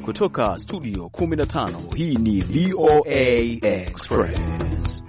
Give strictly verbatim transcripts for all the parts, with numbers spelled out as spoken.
kutoka studio kumi na tano, hii ni V O A Express.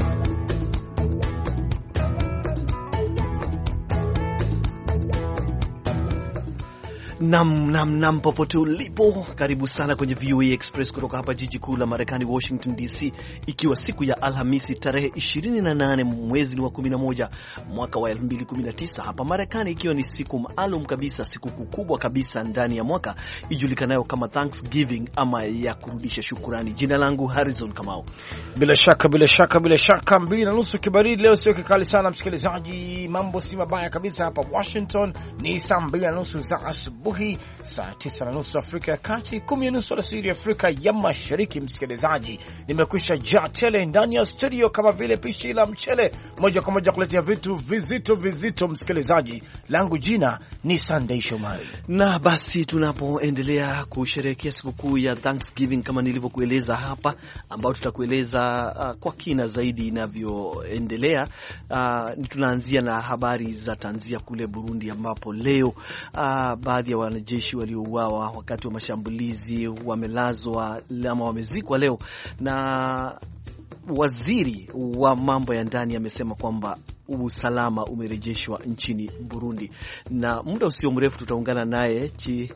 Nam nam nam popote ulipo, karibu sana kwenye V O A Express kutoka hapa jiji kuu la Marekani, Washington D C, ikiwa siku ya Alhamisi tarehe ishirini na nane mwezi wa kumi na moja mwaka wa elfu mbili kumi na tisa hapa Marekani, ikiwa ni siku maalum kabisa, siku kubwa kabisa ndani ya mwaka ijulikanayo kama Thanksgiving ama ya kurudisha shukrani. Jina langu Harrison Kamau. Bila shaka bila shaka bila shaka mbili na nusu kibaridi leo, sio kikali sana msikilizaji, mambo si mabaya kabisa hapa Washington. Ni saa mbili na nusu za asubuhi, saa tisa na nusu Afrika ya Kati, kumi na nusu alasiri Afrika ya Mashariki. Msikilizaji, nimekwisha jaa tele ndani ya studio kama vile pishi la mchele, moja kwa moja kuletea vitu vizito vizito. Msikilizaji, langu jina ni Sunday Shomari, na basi tunapoendelea kusherehekea sikukuu ya Thanksgiving kama nilivyokueleza hapa, ambao tutakueleza uh, kwa kina zaidi inavyoendelea, uh, tunaanzia na habari za tanzia kule Burundi, ambapo leo uh, baadhi ya wanajeshi waliouawa wakati wa mashambulizi wamelazwa ama wamezikwa leo, na waziri wa mambo ya ndani amesema kwamba usalama umerejeshwa nchini Burundi, na muda usio mrefu tutaungana naye chi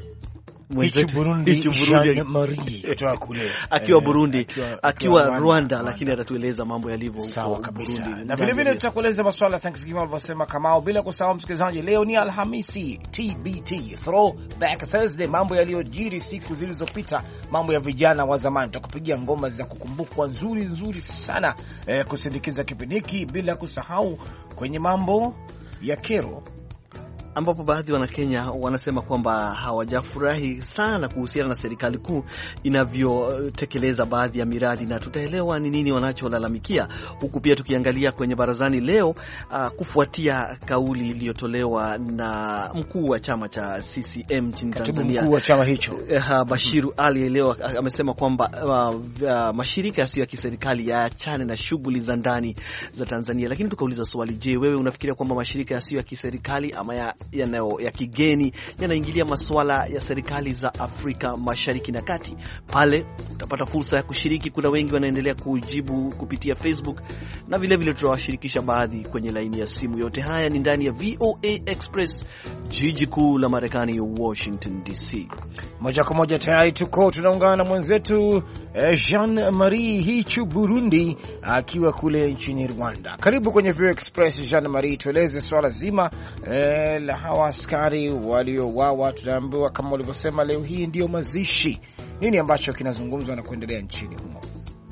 Hichi Burundi, Jean Marie kutoka kule akiwa Burundi, akiwa, akiwa Rwanda, Rwanda, lakini atatueleza mambo yalivyo huko Burundi, na vile vile tutakueleza masuala ya Thanksgiving walivyosema Kamao. Bila kusahau msikilizaji, leo ni Alhamisi, T B T, Throwback Thursday, mambo yaliyojiri siku zilizopita, mambo ya vijana wa zamani. Tutakupigia ngoma za kukumbukwa nzuri nzuri sana eh, kusindikiza kipindi hiki, bila kusahau kwenye mambo ya kero, ambapo baadhi wana Kenya wanasema kwamba hawajafurahi sana kuhusiana na serikali kuu inavyotekeleza baadhi ya miradi, na tutaelewa ni nini wanacholalamikia, huku pia tukiangalia kwenye barazani leo uh, kufuatia kauli iliyotolewa na mkuu wa chama cha C C M nchini Tanzania, mkuu wa chama hicho uh, Bashiru Ali leo amesema kwamba uh, uh, mashirika yasiyo ya kiserikali yaachane na shughuli za ndani za Tanzania. Lakini tukauliza swali, je, wewe unafikiria kwamba mashirika yasiyo ya kiserikali ama ya yanayo ya kigeni yanaingilia masuala ya serikali za Afrika Mashariki na Kati? Pale utapata fursa ya kushiriki. Kuna wengi wanaendelea kujibu kupitia Facebook, na vile vile tutawashirikisha baadhi kwenye laini ya simu. Yote haya ni ndani ya V O A Express, jiji kuu la Marekani, Washington D C. Moja kwa moja tayari tuko tunaungana na mwenzetu eh, Jean Marie hichu Burundi akiwa kule nchini Rwanda. Karibu kwenye V O A Express Jean Marie, tueleze swala zima eh, la hawa askari waliouawa. Tunaambiwa kama walivyosema leo hii ndio mazishi. Nini ambacho kinazungumzwa na kuendelea nchini humo?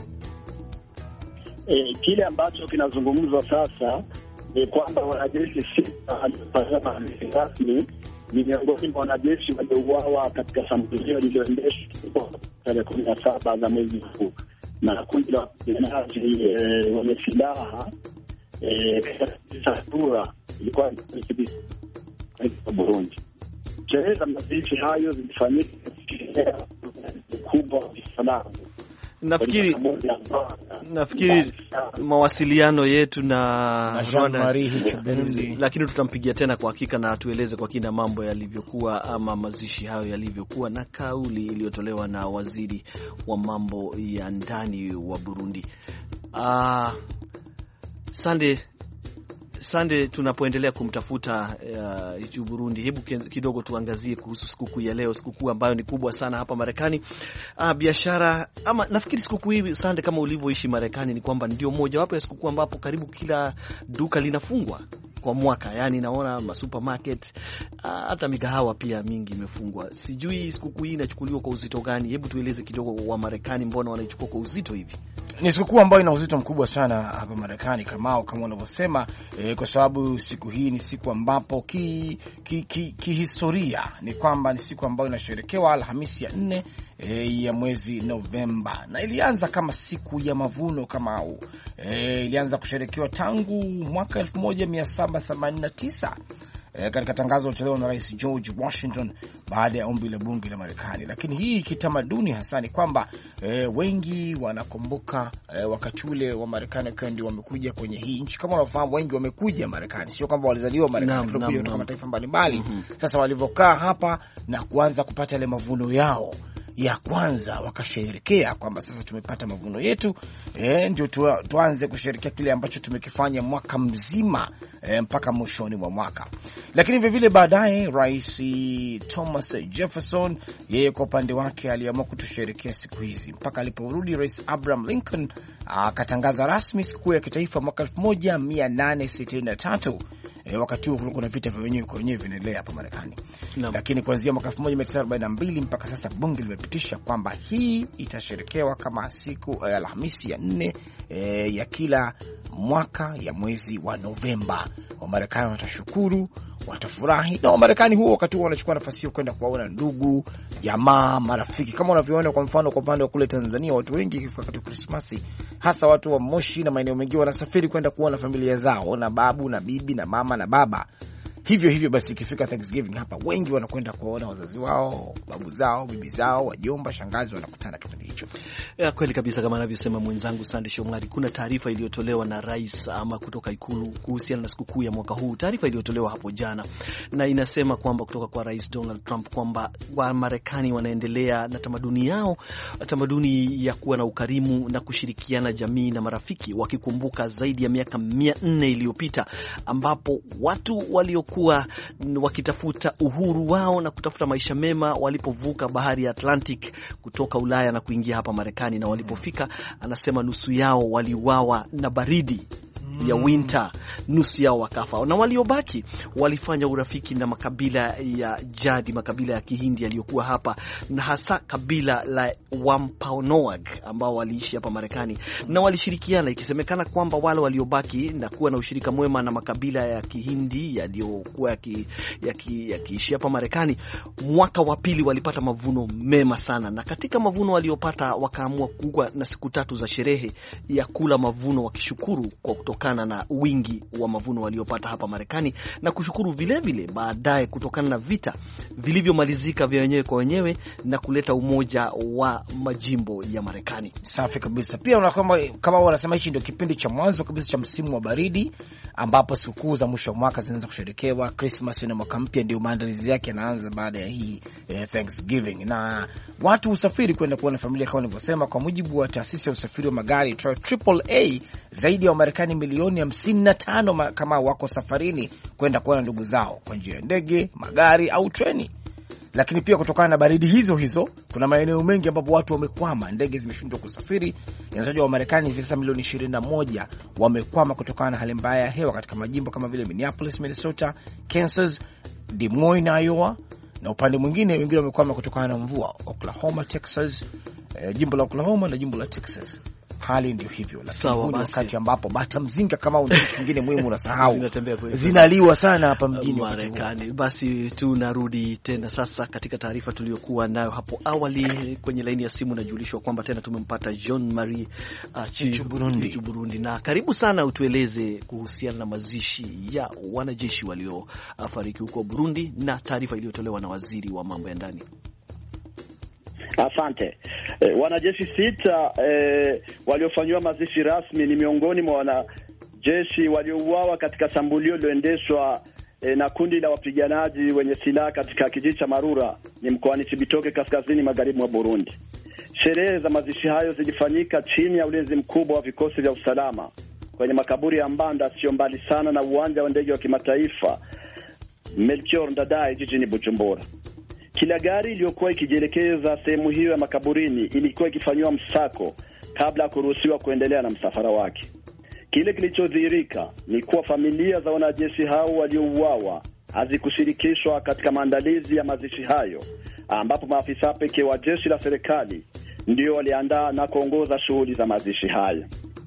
E, kile ambacho kinazungumzwa sasa ni kwamba wanajeshi sita rasmi ni miongoni mwa wanajeshi waliouawa katika shambulio lililoendeshwa tarehe kumi na saba za mwezi huu na kundi la wapiganaji wenye silaha katika Tura, ilikuwa ni Burundi. Sherehe za mazishi hayo zilifanyika kubwa wa Kiislamu. Nafikiri nafikiri mawasiliano yetu na, na Rwanda, lakini tutampigia tena kwa hakika na atueleze kwa kina mambo yalivyokuwa ama mazishi hayo yalivyokuwa na kauli iliyotolewa na waziri wa mambo ya ndani wa Burundi. Ah, Sande Sande, tunapoendelea kumtafuta uh, Burundi, hebu kidogo tuangazie kuhusu sikukuu ya leo, sikukuu ambayo ni kubwa sana hapa Marekani. Uh, biashara ama nafikiri sikukuu hii Sande, kama ulivyoishi Marekani, ni kwamba ndio moja wapo ya sikukuu ambapo karibu kila duka linafungwa kwa mwaka. Yani naona ma supermarket uh, hata migahawa pia mingi imefungwa. Sijui sikukuu hii inachukuliwa kwa uzito gani? Hebu tueleze kidogo, wa Marekani mbona wanaichukua kwa uzito hivi? Ni sikukuu ambayo ina uzito mkubwa sana hapa Marekani kama kama wanavyosema eh, kwa sababu siku hii ni siku ambapo kihistoria ki, ki ni kwamba ni siku ambayo inasherekewa Alhamisi ya nne eh, ya mwezi Novemba, na ilianza kama siku ya mavuno kama au eh, ilianza kusherekewa tangu mwaka elfu moja mia saba themanini na tisa E, katika tangazo lilotolewa na Rais George Washington baada ya ombi la bunge la Marekani. Lakini hii kitamaduni hasa ni kwamba e, wengi wanakumbuka e, wakati ule wa Marekani kwa ndio wamekuja kwenye hii nchi. Kama unafahamu, wengi wamekuja Marekani, sio kwamba walizaliwa Marekani, wamekuja kutoka mataifa mbalimbali. Mm -hmm. Sasa walivyokaa hapa na kuanza kupata ile mavuno yao ya kwanza wakasherekea kwamba sasa tumepata mavuno yetu, e, ndio tuanze kusherekea kile ambacho tumekifanya mwaka mzima e, mpaka mwishoni mwa mwaka. Lakini vile vile baadaye Rais Thomas Jefferson yeye kwa upande wake aliamua kutusherekea siku hizi mpaka aliporudi Rais Abraham Lincoln akatangaza rasmi siku ya kitaifa mwaka elfu moja mia nane sitini na tatu. E, wakati huo kulikuwa na vita vya wenyewe kwa wenyewe vinaendelea hapa Marekani. No. Lakini kuanzia mwaka elfu moja mia tisa arobaini na mbili mpaka sasa bunge limepitisha kwamba hii itasherekewa kama siku eh, Alhamisi ya nne eh, ya kila mwaka ya mwezi wa Novemba. Wamarekani watashukuru, watafurahi, na Wamarekani huo wakati huo wanachukua nafasi hiyo kwenda kuwaona ndugu, jamaa, marafiki. Kama unavyoona kwa mfano kwa upande wa kule Tanzania, watu wengi ikifika wakati wa Krismasi, hasa watu wa Moshi na maeneo mengine, wanasafiri kwenda kuona familia zao na babu na bibi na mama na baba. Hivyo hivyo basi ikifika Thanksgiving hapa wengi wanakwenda kuona wazazi wao, babu zao, bibi zao, wajomba, shangazi, wanakutana kipindi hicho. Ya kweli kabisa kama anavyosema mwenzangu Sandy Shomari, kuna taarifa iliyotolewa na rais ama kutoka ikulu kuhusiana na sikukuu ya mwaka huu. Taarifa iliyotolewa hapo jana na inasema kwamba kutoka kwa Rais Donald Trump kwamba wa Marekani wanaendelea na tamaduni yao, tamaduni ya kuwa na ukarimu na kushirikiana jamii na marafiki, wakikumbuka zaidi ya miaka mia nne iliyopita ambapo watu walio kuwa wakitafuta uhuru wao na kutafuta maisha mema walipovuka bahari ya Atlantic kutoka Ulaya na kuingia hapa Marekani, na walipofika anasema nusu yao waliuawa na baridi ya winter, nusu yao wakafa, na waliobaki walifanya urafiki na makabila ya jadi, makabila ya Kihindi yaliyokuwa hapa, na hasa kabila la Wampanoag ambao waliishi hapa Marekani, na walishirikiana, ikisemekana kwamba wale waliobaki na kuwa na ushirika mwema na makabila ya Kihindi yaliyokuwa yakiishi yaki hapa Marekani, mwaka wa pili walipata mavuno mema sana, na katika mavuno waliopata wakaamua kuwa na siku tatu za sherehe ya kula mavuno wakishukuru kwa kutoka na wingi wa mavuno waliopata hapa Marekani, na kushukuru vile vile baadaye kutokana na vita vilivyomalizika vya wenyewe kwa wenyewe na kuleta umoja wa majimbo ya Marekani. Safi kabisa. Pia unakwamba kama wanasema hichi ndio kipindi cha mwanzo kabisa cha msimu wa baridi ambapo sikukuu za mwisho wa mwaka zinaanza kusherekewa. Christmas na mwaka mpya ndio maandalizi yake yanaanza baada ya hii eh, Thanksgiving, na watu usafiri kwenda kuona familia kama nilivyosema. Kwa mujibu wa taasisi ya usafiri wa magari Triple A, zaidi ya Wamarekani milioni hamsini na tano kama wako safarini kwenda kuona ndugu zao kwa njia ya ndege, magari au treni. Lakini pia kutokana na baridi hizo hizo kuna maeneo mengi ambapo watu wamekwama, ndege zimeshindwa kusafiri. Inatajwa Wamarekani hivi sasa milioni ishirini na moja wamekwama kutokana na hali mbaya ya hewa katika majimbo kama vile Minneapolis, Minnesota, Kansas, Des Moines, Iowa, na upande mwingine wengine wamekwama kutokana na mvua, Oklahoma, Texas, eh, jimbo la Oklahoma na jimbo la Texas. Hali ndio hivyo, lakini wakati ambapo bata mzinga kama una kitu kingine muhimu unasahau zinaliwa sana hapa mjini Marekani. Basi tunarudi tena sasa katika taarifa tuliyokuwa nayo hapo awali. Kwenye laini ya simu najulishwa kwamba tena tumempata John Marie uh, Chichu Burundi. Burundi, na karibu sana, utueleze kuhusiana na mazishi ya wanajeshi waliofariki huko Burundi na taarifa iliyotolewa na waziri wa mambo ya ndani. Asante. E, wanajeshi sita e, waliofanywa mazishi rasmi ni miongoni mwa wanajeshi waliouawa katika shambulio lililoendeshwa e, na kundi la wapiganaji wenye silaha katika kijiji cha Marura ni mkoani Cibitoke kaskazini magharibi mwa Burundi. Sherehe za mazishi hayo zilifanyika chini ya ulinzi mkubwa wa vikosi vya usalama kwenye makaburi ya Mbanda, sio mbali sana na uwanja wa ndege wa kimataifa Melchior Ndadaye jijini Bujumbura. Kila gari iliyokuwa ikijielekeza sehemu hiyo ya makaburini ilikuwa ikifanywa msako kabla ya kuruhusiwa kuendelea na msafara wake. Kile kilichodhihirika ni kuwa familia za wanajeshi hao waliouawa hazikushirikishwa katika maandalizi ya mazishi hayo, ambapo maafisa pekee wa jeshi la serikali ndio waliandaa na kuongoza shughuli za mazishi hayo.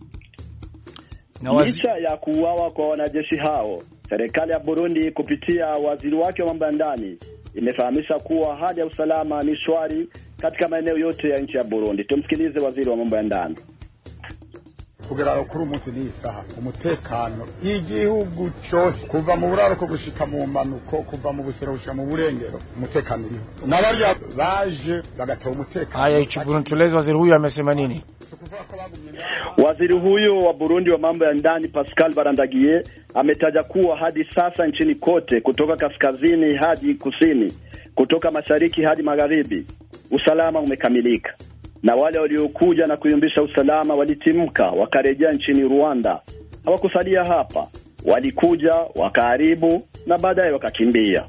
Licha ya kuuawa kwa wanajeshi hao, serikali ya Burundi kupitia waziri wake wa mambo ya ndani imefahamisha kuwa hali ya usalama ni shwari katika maeneo yote ya nchi ya Burundi. Tumsikilize waziri wa mambo ya ndani. Kugera kuri umunsi n'isaha umutekano igihugu cyose kuva mu buraro ko gushika mu manuko kuva mu busero bushika mu burengero umutekano uriho n'abarya baje bagatoa umutekano. Haya, Ichiburundi, tueleze waziri huyu amesema nini? Waziri huyo wa Burundi wa mambo ya ndani Pascal Barandagiye ametaja kuwa hadi sasa nchini kote, kutoka kaskazini hadi kusini, kutoka mashariki hadi magharibi, usalama umekamilika, na wale waliokuja na kuyumbisha usalama walitimka wakarejea nchini Rwanda. Hawakusalia hapa, walikuja wakaharibu na baadaye wakakimbia.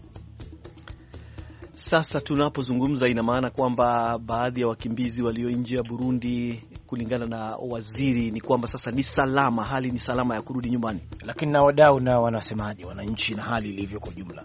Sasa tunapozungumza, ina maana kwamba baadhi ya wakimbizi walio nje ya Burundi, kulingana na waziri, ni kwamba sasa ni salama, hali ni salama ya kurudi nyumbani. Lakini na wadau nao wanasemaje, wananchi na hali ilivyo kwa jumla?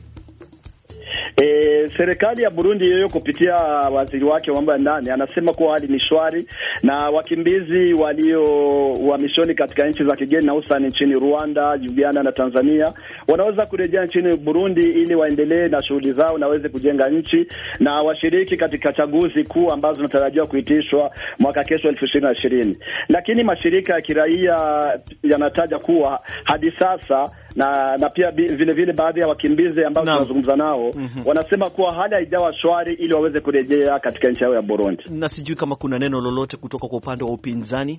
E, serikali ya Burundi yeye kupitia waziri wake wa mambo ya ndani anasema kuwa hali ni shwari, na wakimbizi walio uhamishoni katika nchi za kigeni na hususan nchini Rwanda, Uganda na Tanzania wanaweza kurejea nchini Burundi ili waendelee na shughuli zao na waweze kujenga nchi na washiriki katika chaguzi kuu ambazo zinatarajiwa kuitishwa mwaka kesho elfu mbili na ishirini. Lakini mashirika ya kiraia yanataja kuwa hadi sasa na na pia vile vile baadhi ya wakimbizi ambao tunazungumza nao mm-hmm. wanasema kuwa hali haijawa shwari ili waweze kurejea katika nchi yao ya Burundi. Na sijui kama kuna neno lolote kutoka kwa upande wa upinzani.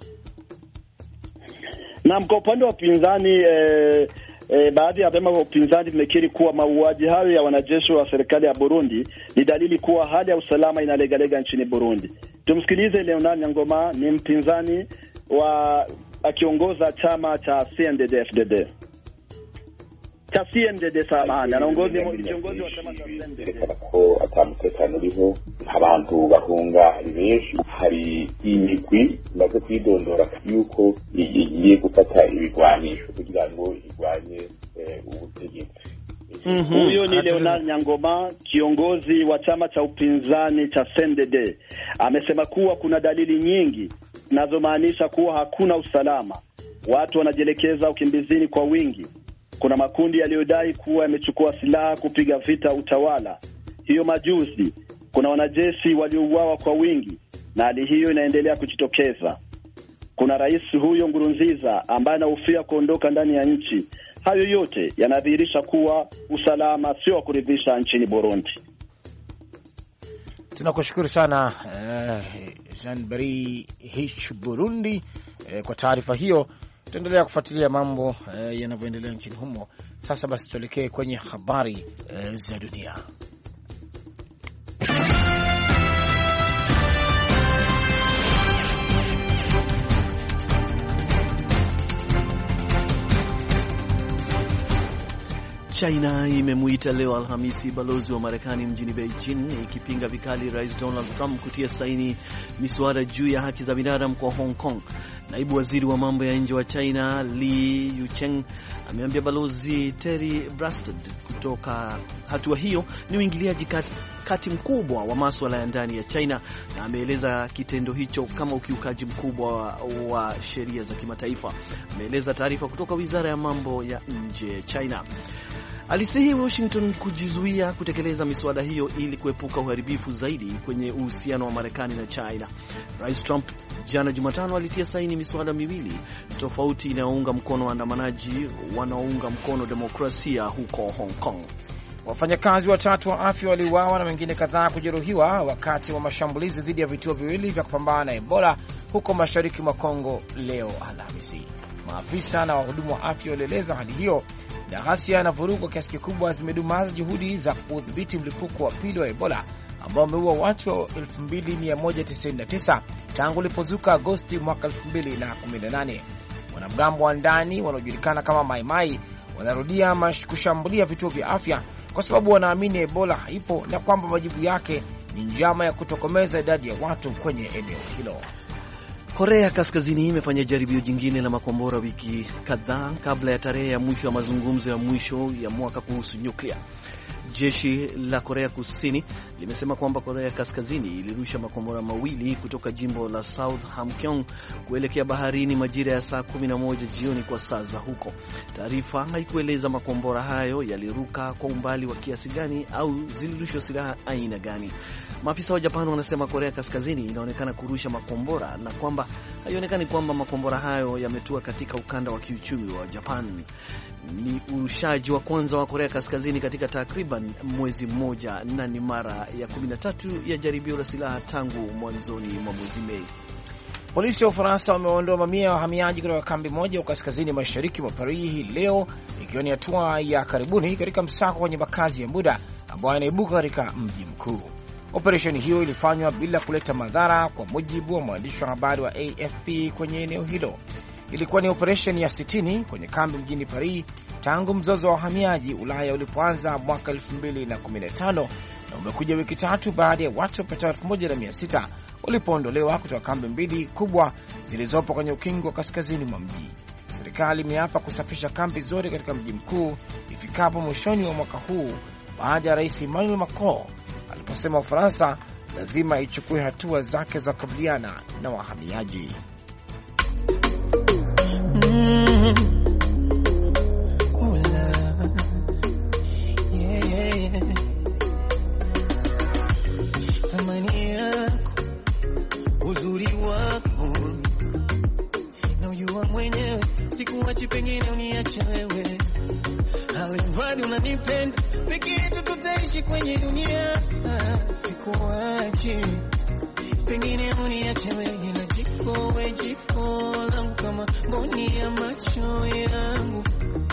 Na kwa upande wa upinzani eh, eh, baadhi ya vyama vya upinzani vimekiri kuwa mauaji hayo ya wanajeshi wa serikali ya Burundi ni dalili kuwa hali ya usalama inalegalega nchini Burundi. Tumsikilize Leonard Nyangoma, ni mpinzani wa akiongoza chama cha C N D D F D D. Cha C N D D samahani, anaongoza kiongozi wa chama cha C N D D. Ko atamutekano uriho, abantu bahunga ari benshi, hari imigwi maze kwidondora yuko igiye gufata ibigwanisho kugira ngo igwanye ubutegetsi. Huyo ni Leonard Nyangoma, kiongozi wa chama cha upinzani cha C N D D. Amesema kuwa kuna dalili nyingi zinazomaanisha kuwa hakuna usalama. Watu wanajielekeza ukimbizini kwa wingi. Kuna makundi yaliyodai kuwa yamechukua silaha kupiga vita utawala. Hiyo majuzi kuna wanajeshi waliouawa kwa wingi, na hali hiyo inaendelea kujitokeza. Kuna rais huyo Nkurunziza ambaye anahofia kuondoka ndani ya nchi. Hayo yote yanadhihirisha kuwa usalama sio wa kuridhisha nchini Burundi. Tunakushukuru sana uh, Jean-Marie H Burundi uh, kwa taarifa hiyo. Tutaendelea kufuatilia mambo uh, yanavyoendelea nchini humo. Sasa basi tuelekee kwenye habari uh, za dunia. China imemuita leo Alhamisi balozi wa Marekani mjini Beijing ikipinga vikali Rais Donald Trump kutia saini miswada juu ya haki za binadamu kwa Hong Kong. Naibu waziri wa mambo ya nje wa China Li Yucheng ameambia balozi Terry Branstad kutoka hatua hiyo ni uingiliaji kati, kati mkubwa wa masuala ya ndani ya China, na ameeleza kitendo hicho kama ukiukaji mkubwa wa, wa sheria za kimataifa. Ameeleza taarifa kutoka Wizara ya Mambo ya Nje China. Alisihi Washington kujizuia kutekeleza miswada hiyo ili kuepuka uharibifu zaidi kwenye uhusiano wa Marekani na China. Rais Trump jana Jumatano alitia saini miswada miwili tofauti inayounga mkono waandamanaji wanaounga mkono demokrasia huko Hong Kong. Wafanyakazi watatu wa afya waliuawa na wengine kadhaa kujeruhiwa wakati wa mashambulizi dhidi ya vituo viwili vya kupambana na Ebola huko mashariki mwa Kongo leo Alhamisi. Maafisa na wahudumu wa afya walieleza hali hiyo na ghasia na vurugu kiasi kikubwa zimedumaza juhudi za kudhibiti mlipuko wa pili wa Ebola ambao umeua watu elfu mbili mia moja tisini na tisa tangu ulipozuka Agosti mwaka elfu mbili na kumi na nane. Wanamgambo wa ndani wanaojulikana kama Mai Mai wanarudia kushambulia vituo vya afya kwa sababu wanaamini Ebola haipo na kwamba majibu yake ni njama ya kutokomeza idadi ya watu kwenye eneo hilo. Korea Kaskazini imefanya jaribio jingine la makombora wiki kadhaa kabla ya tarehe ya mwisho ya mazungumzo ya mwisho ya mwaka kuhusu nyuklia. Jeshi la Korea Kusini limesema kwamba Korea Kaskazini ilirusha makombora mawili kutoka jimbo la South Hamgyong kuelekea baharini majira ya saa kumi na moja jioni kwa saa za huko. Taarifa haikueleza makombora hayo yaliruka kwa umbali wa kiasi gani au zilirushwa silaha aina gani. Maafisa wa Japan wanasema Korea Kaskazini inaonekana kurusha makombora na kwamba haionekani kwamba makombora hayo yametua katika ukanda wa kiuchumi wa Japan. Ni urushaji wa kwanza wa Korea Kaskazini katika takriban mwezi mmoja na ni mara ya kumi na tatu ya jaribio la silaha tangu mwanzoni mwa mwezi Mei. Polisi wa Ufaransa wameondoa mamia ya wahamiaji kutoka kambi moja ya kaskazini mashariki mwa Paris hii leo, ikiwa ni hatua ya karibuni katika msako kwenye makazi ya muda ambayo yanaibuka katika mji mkuu. Operesheni hiyo ilifanywa bila kuleta madhara, kwa mujibu wa mwandishi wa habari wa A F P kwenye eneo hilo. Ilikuwa ni operesheni ya sitini kwenye kambi mjini Paris tangu mzozo wa wahamiaji Ulaya ulipoanza mwaka elfu mbili na kumi na tano, na umekuja wiki tatu baada ya watu wapatao elfu moja na mia sita walipoondolewa kutoka kambi mbili kubwa zilizopo kwenye ukingo wa kaskazini mwa mji. Serikali imeapa kusafisha kambi zote katika mji mkuu ifikapo mwishoni wa mwaka huu, baada ya Rais Emmanuel Macron aliposema Ufaransa lazima ichukue hatua zake za kukabiliana na wahamiaji. Mm. Uzuri wako na ujua mwenyewe, sikuachi pengine uniache wewe. Alimradi unanipenda, peke yetu tutaishi kwenye dunia. Sikuachi pengine uniache wewe, na jiko we jiko langu kama mboni ya macho yangu.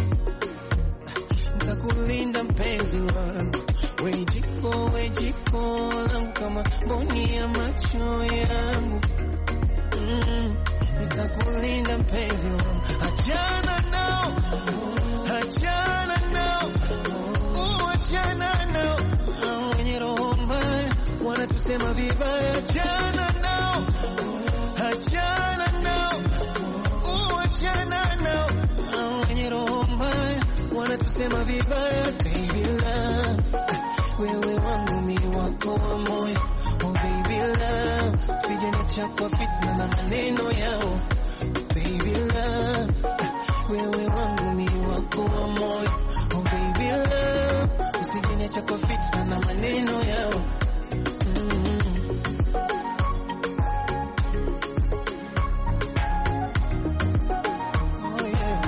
Nitakulinda mpenzi wangu, we jiko we jiko langu kama mboni ya macho yangu. Mm, nitakulinda mpenzi wangu. Achana nao, achana nao, oh, achana nao. Hao wenye roho mbaya wanatusema vibaya. Achana nao, achana nao, oh, achana nao. Hao wenye roho mbaya wanatusema vibaya. Baby love, wewe wangu mi wako wa moyo. Oh baby love, sije niacha kwa fitna na maneno yao. Baby love, wewe wangu mi wako wa moyo. Oh baby love, sije niacha kwa fitna na maneno yao. Mm. Oh yeah.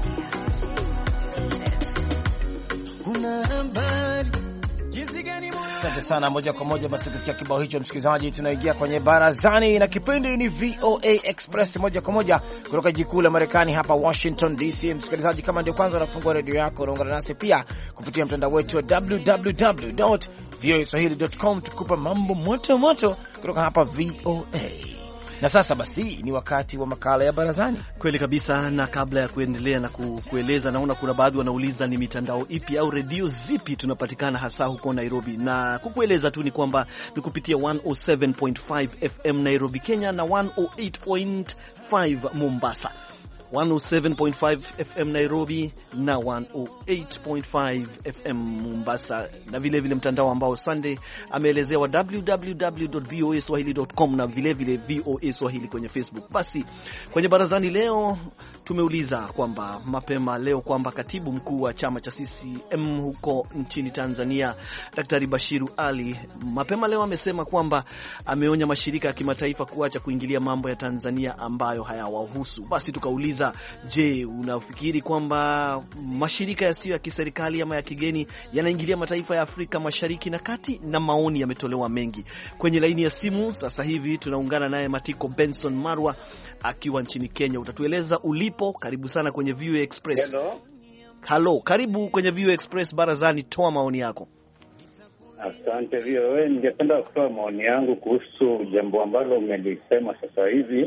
Una habari jinsi gani moyo. Asante sana. Moja kwa moja basi kusikia kibao hicho, msikilizaji, tunaingia kwenye barazani na kipindi ni V O A Express moja kwa moja kutoka jikuu la Marekani hapa Washington D C. Msikilizaji, kama ndio kwanza unafungua redio yako, unaungana nasi pia kupitia mtandao wetu wa w w w dot voa swahili dot com, tukupa mambo moto moto kutoka hapa V O A. Na sasa basi ni wakati wa makala ya barazani. Kweli kabisa, na kabla ya kuendelea na ku, kueleza, naona kuna baadhi wanauliza ni mitandao ipi au redio zipi tunapatikana hasa huko Nairobi, na kukueleza tu ni kwamba ni kupitia one oh seven point five F M Nairobi Kenya na one oh eight point five Mombasa. one oh seven point five F M Nairobi na one oh eight point five F M Mombasa, na vile vile mtandao ambao Sunday ameelezea wa w w w dot voa swahili dot com na vile vile V O A Swahili kwenye Facebook. Basi kwenye barazani leo tumeuliza kwamba mapema leo kwamba katibu mkuu wa chama cha C C M huko nchini Tanzania, Daktari Bashiru Ali, mapema leo amesema kwamba ameonya mashirika ya kimataifa kuacha kuingilia mambo ya Tanzania ambayo hayawahusu. Basi tukauliza, je, unafikiri kwamba mashirika yasiyo ya kiserikali ama ya kigeni yanaingilia mataifa ya Afrika Mashariki na Kati? Na maoni yametolewa mengi. Kwenye laini ya simu sasa hivi tunaungana naye Matiko Benson Marwa akiwa nchini Kenya. Utatueleza ulipo. Karibu sana kwenye V O A Express. Hello. Hello, karibu kwenye V O A Express barazani, toa maoni yako. Asante V O A, ningependa kutoa maoni yangu kuhusu jambo ambalo umelisema sasa hivi,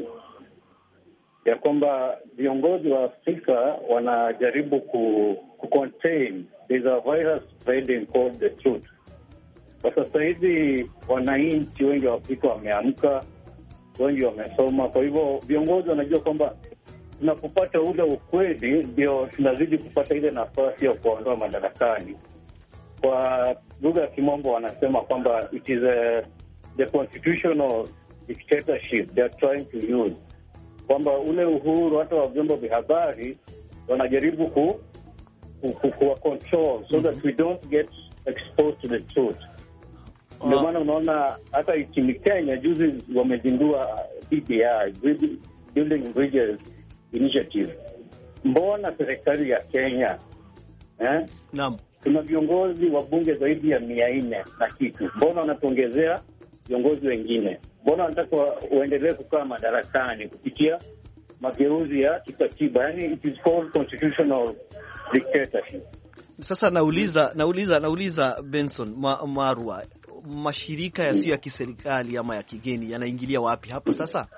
ya kwamba viongozi wa Afrika wanajaribu ku, ku contain there's a virus spreading called the truth. Kwa sasa hivi wananchi wengi wa Afrika wameamka, wengi wamesoma, kwa hivyo viongozi wanajua kwamba tunapopata ule ukweli ndio tunazidi kupata ile nafasi ya kuondoa madarakani. Kwa lugha ya Kimombo wanasema kwamba it is a, the constitutional dictatorship they are trying to use, kwamba ule uhuru hata wa vyombo vya habari wanajaribu ku, ku, ku, ku control so that we don't get exposed to the truth. Ndio maana unaona hata nchini Kenya juzi wamezindua B B I, Building Bridges Initiative. Mbona serikali ya Kenya eh? Naam. Tuna viongozi wa bunge zaidi ya mia nne na kitu. Mbona wanatuongezea viongozi wengine? Mbona wanataka waendelee kukaa madarakani kupitia mageuzi ya kikatiba? Yani it is called constitutional dictatorship. Sasa nauliza nauliza nauliza Benson Ma, Marwa, mashirika yasiyo ya kiserikali ama ya kigeni yanaingilia wapi hapa sasa?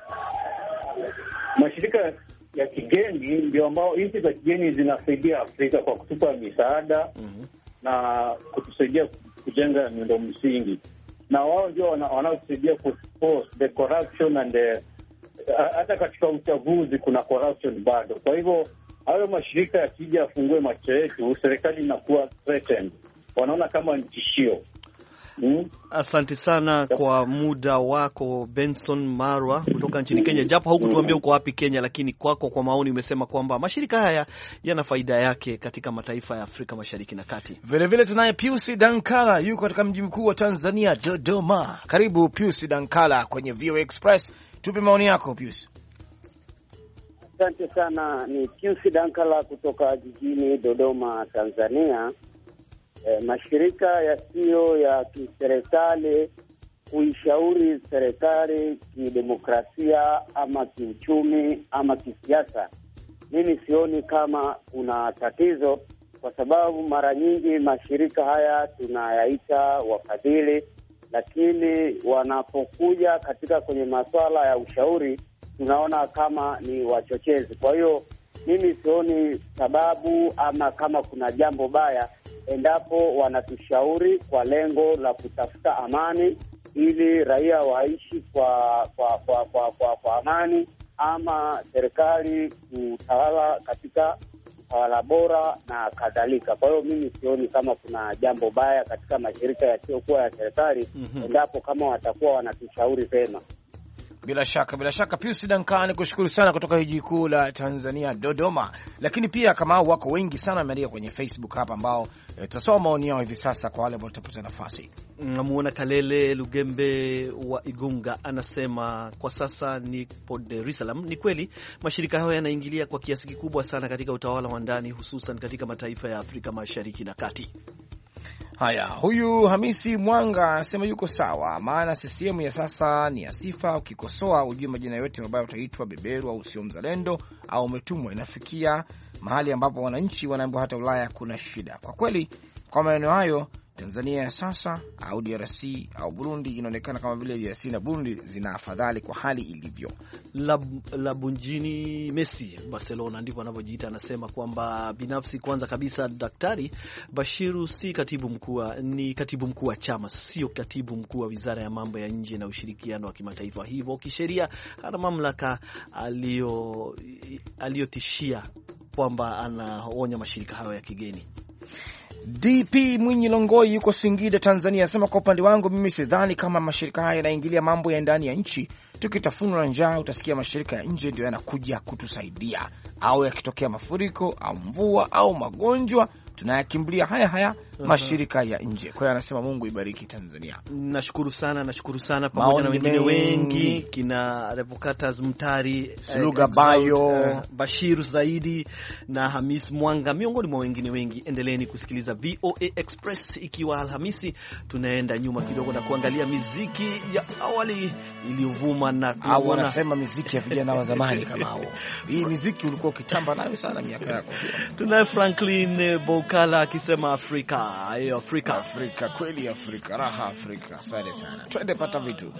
Mashirika ya kigeni ndio ambao nchi za kigeni zinasaidia Afrika kwa kutupa misaada mm-hmm. na kutusaidia kujenga miundo msingi, na wao ndio wanaosaidia ku the corruption and the, hata katika uchaguzi kuna corruption bado. Kwa hivyo hayo mashirika yakija afungue macho yetu, serikali inakuwa threatened, wanaona kama ni tishio. Mm. Asante sana kwa muda wako Benson Marwa kutoka nchini Kenya. Japo haukutuambia uko wapi Kenya, lakini kwako kwa maoni umesema kwamba mashirika haya yana faida yake katika mataifa ya Afrika Mashariki na Kati. Vile vile tunaye Pius Dankala yuko katika mji mkuu wa Tanzania Dodoma. Karibu Pius Dankala kwenye V O A Express. Tupe maoni yako Pius. Asante sana, ni Pius Dankala kutoka jijini Dodoma, Tanzania. E, mashirika yasiyo ya kiserikali kuishauri serikali kidemokrasia ama kiuchumi ama kisiasa, mimi sioni kama kuna tatizo, kwa sababu mara nyingi mashirika haya tunayaita wafadhili, lakini wanapokuja katika kwenye masuala ya ushauri tunaona kama ni wachochezi. Kwa hiyo mimi sioni sababu ama kama kuna jambo baya endapo wanatushauri kwa lengo la kutafuta amani ili raia waishi kwa kwa kwa kwa, kwa, kwa amani, ama serikali kutawala katika utawala bora na kadhalika. Kwa hiyo mimi sioni kama kuna jambo baya katika mashirika yasiyokuwa ya serikali mm-hmm. endapo kama watakuwa wanatushauri vema. Bila shaka, bila shaka Pius Dankani, kushukuru sana kutoka jiji kuu la Tanzania Dodoma. Lakini pia kama wako wengi sana wameandika kwenye Facebook hapa ambao e, tutasoma maoni yao hivi sasa kwa wale ambao watapata nafasi. Namuona Kalele Lugembe wa Igunga anasema kwa sasa nipo Dar es Salaam. Ni kweli mashirika hayo yanaingilia kwa kiasi kikubwa sana katika utawala wa ndani, hususan katika mataifa ya Afrika Mashariki na Kati. Haya, huyu Hamisi Mwanga anasema yuko sawa, maana C C M ya sasa ni ya sifa. Ukikosoa ujue majina yote mabaya utaitwa beberu au sio mzalendo au umetumwa. Inafikia mahali ambapo wananchi wanaambiwa hata Ulaya kuna shida. Kwa kweli, kwa maneno hayo, Tanzania ya sasa au D R C au Burundi inaonekana kama vile D R C na Burundi zina afadhali kwa hali ilivyo. Lab, Labunjini Messi Barcelona ndivyo anavyojiita, anasema kwamba binafsi kwanza kabisa Daktari Bashiru si katibu mkuu, ni katibu mkuu wa chama, sio katibu mkuu wa Wizara ya Mambo ya Nje na Ushirikiano wa Kimataifa. Hivyo kisheria ana mamlaka alio aliyotishia kwamba anaonya mashirika hayo ya kigeni. D P Mwinyi Longoi yuko Singida Tanzania anasema kwa upande wangu mimi sidhani kama mashirika haya yanaingilia mambo ya ndani ya nchi. Tukitafunwa na njaa utasikia mashirika ya nje ndio yanakuja kutusaidia, au yakitokea mafuriko au mvua au magonjwa tunayakimbilia haya haya mashirika ya nje. Kwa hiyo anasema Mungu ibariki Tanzania. Nashukuru sana, nashukuru sana pamoja na wengine wengi, kina Revocatus Mtari, Suluga eh, Bayo, uh, Bashiru Zaidi na Hamis Mwanga miongoni mwa wengine wengi. Endeleeni kusikiliza V O A Express. Ikiwa Alhamisi tunaenda nyuma kidogo na kuangalia miziki ya awali iliyovuma, na tunaona wanasema miziki ya vijana wa zamani kama hao. Hii miziki ulikuwa ukitamba nayo sana miaka yako. Tuna Franklin Bokala akisema Afrika, ayo Afrika, Afrika kweli, Afrika raha, Afrika. Asante sana, twende pata vitu.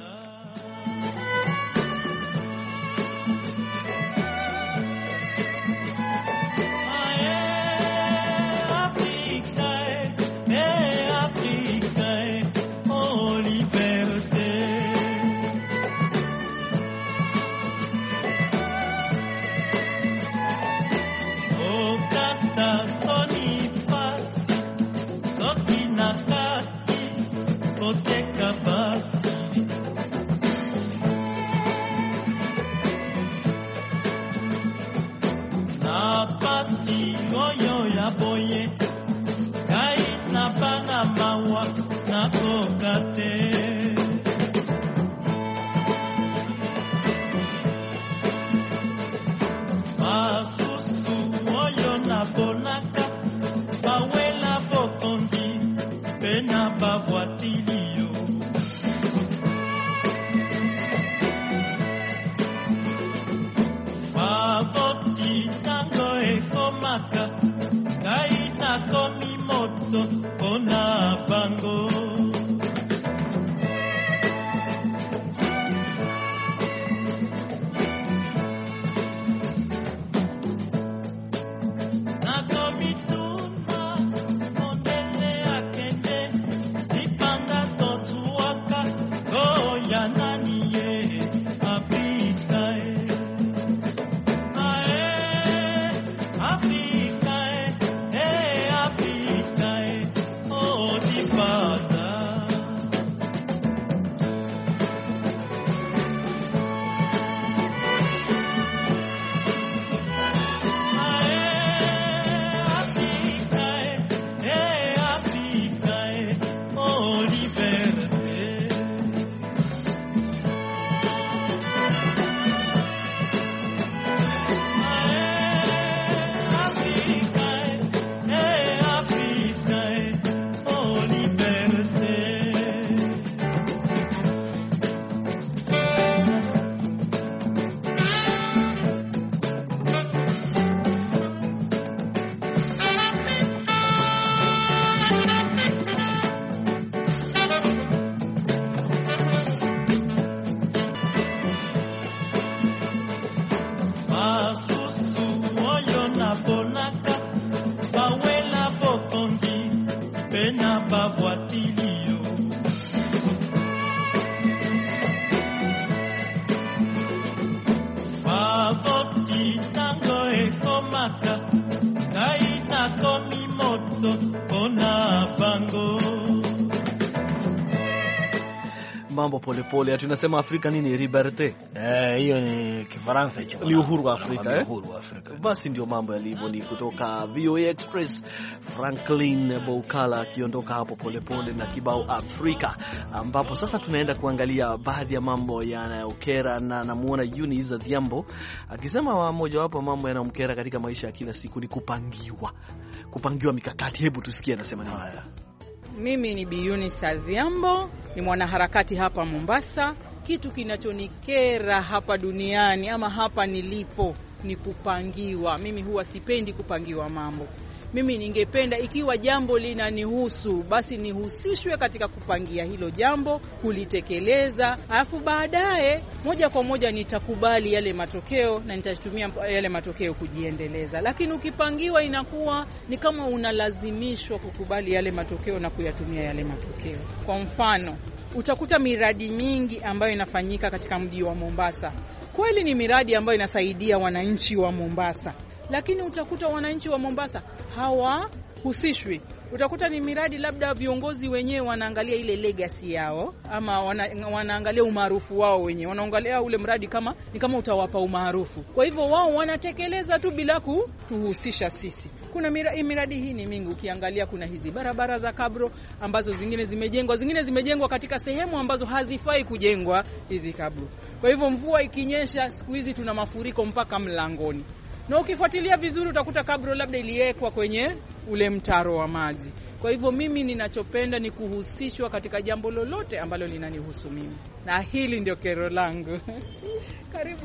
Mambo polepole, tunasema Afrika nini, liberté. Eh, hiyo ni Kifaransa hicho. Ni uhuru wa Afrika, eh? Uhuru wa Afrika. Basi ndio mambo yalivyo. Ni kutoka V O A Express, Franklin Boukala akiondoka hapo polepole na kibao Afrika, ambapo sasa tunaenda kuangalia baadhi ya mambo yanayokera, na namuona Eunice Adhiambo akisema moja wapo mambo yanayomkera katika maisha ya kila siku ni kupangiwa. Kupangiwa mikakati. Hebu tusikie anasema nini. Haya. Mimi ni Biyuni Sadhiambo, ni mwanaharakati hapa Mombasa. Kitu kinachonikera hapa duniani ama hapa nilipo ni kupangiwa. Mimi huwa sipendi kupangiwa mambo. Mimi ningependa ikiwa jambo linanihusu basi nihusishwe katika kupangia hilo jambo, kulitekeleza, alafu baadaye moja kwa moja nitakubali yale matokeo na nitatumia yale matokeo kujiendeleza. Lakini ukipangiwa inakuwa ni kama unalazimishwa kukubali yale matokeo na kuyatumia yale matokeo. Kwa mfano, utakuta miradi mingi ambayo inafanyika katika mji wa Mombasa. Kweli ni miradi ambayo inasaidia wananchi wa Mombasa, lakini utakuta wananchi wa Mombasa hawahusishwi. Utakuta ni miradi labda viongozi wenyewe wanaangalia ile legacy yao ama wana, wanaangalia umaarufu wao wenyewe. Wanaangalia ule mradi kama ni kama utawapa umaarufu. Kwa hivyo wao wanatekeleza tu bila kutuhusisha sisi. Kuna miradi, miradi hii ni mingi. Ukiangalia kuna hizi barabara za kabro ambazo zingine zimejengwa, zingine zimejengwa katika sehemu ambazo hazifai kujengwa hizi kabro. Kwa hivyo mvua ikinyesha siku hizi tuna mafuriko mpaka mlangoni. Na ukifuatilia vizuri utakuta kabro labda iliwekwa kwenye ule mtaro wa maji. Kwa hivyo mimi ninachopenda ni kuhusishwa katika jambo lolote ambalo linanihusu mimi. Na hili ndio kero langu. Karibu.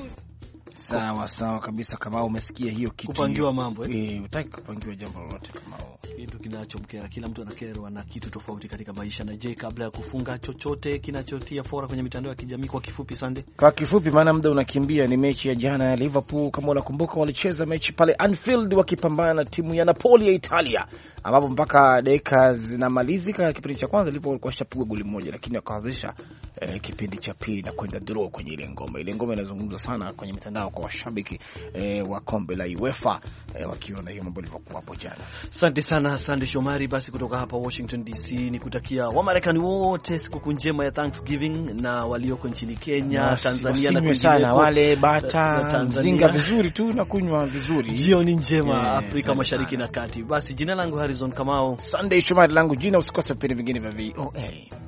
Sawa sawa kabisa, kama umesikia hiyo kitu. Kupangiwa mambo eh. Eh, utaki kupangiwa jambo lolote kama huo. Kitu kinachomkera, kila mtu anakerwa na kitu tofauti katika maisha. Na je, kabla ya kufunga, chochote kinachotia fora kwenye mitandao ya kijamii kwa kifupi Sunday? Kwa kifupi maana muda unakimbia, ni mechi ya jana ya Liverpool. Kama unakumbuka walicheza mechi pale Anfield wakipambana na timu ya Napoli ya Italia, ambapo mpaka dakika zinamalizika kipindi cha kwanza Liverpool walikuwa washapiga goli moja, lakini wakaanzisha eh, kipindi cha pili na kwenda draw kwenye ile ngoma. Ile ngoma inazungumzwa sana kwenye mitandao kwa washabiki eh, wa kombe la UEFA eh, wakiona hiyo mambo ilivyokuwa hapo jana. Asante sana Asante Shomari. Basi kutoka hapa Washington D C ni kutakia Wamarekani wote siku njema ya Thanksgiving, na walioko nchini Kenya, no, Tanzania na kwingine sana wale bata mzinga vizuri tu na kunywa vizuri. Jioni njema, yeah, Afrika Mashariki na Kati. Basi jina langu Harrison Kamau. Sunday Shomari langu jina. Usikose vipindi vingine vya V O A.